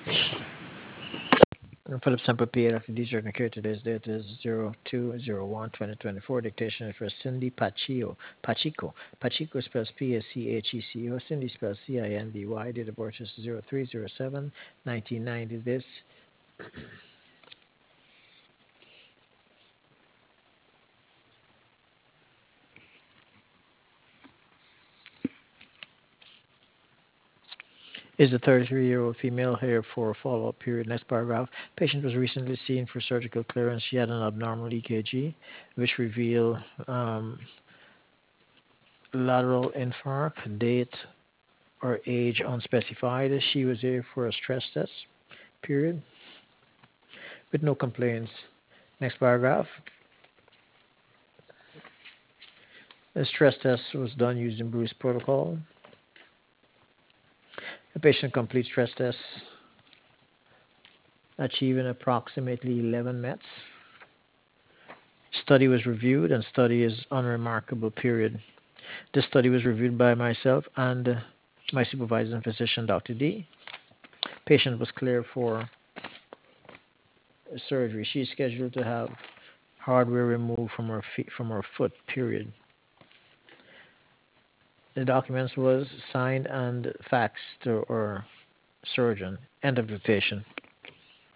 Philip Semper P. Dr. DJ Nakir. Today's date is 02/01/2024. Dictation is for Cindy Pacheco. Pacheco spells Pacheco. Cindy spells Cindy. Date of birth is 03/07/1990. This is a 33-year-old female here for a follow-up period. Next paragraph. Patient was recently seen for surgical clearance. She had an abnormal EKG, which revealed lateral infarct. Date or age unspecified. She was here for a stress test. Period. With no complaints. Next paragraph. The stress test was done using Bruce protocol. The patient completes stress test, achieving approximately 11 METs. Study was reviewed and study is unremarkable. Period. This study was reviewed by myself and my supervising physician, Dr. D. Patient was cleared for surgery. She's scheduled to have hardware removed from her foot. Period. The documents was signed and faxed to our surgeon. End of dictation.